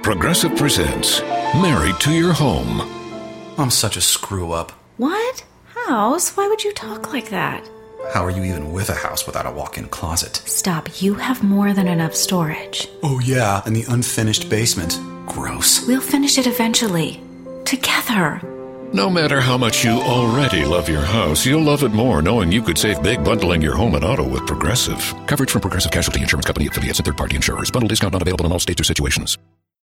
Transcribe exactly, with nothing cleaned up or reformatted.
Progressive presents Married to Your Home. I'm such a screw-up. What? House? Why would you talk like that? How are you even with a house without a walk-in closet? Stop. You have more than enough storage. Oh yeah, and the unfinished basement. Gross. We'll finish it eventually. Together. No matter how much you already love your house, you'll love it more knowing you could save big bundling your home and auto with Progressive. Coverage from Progressive Casualty Insurance Company affiliates and third-party insurers. Bundle discount not available in all states or situations.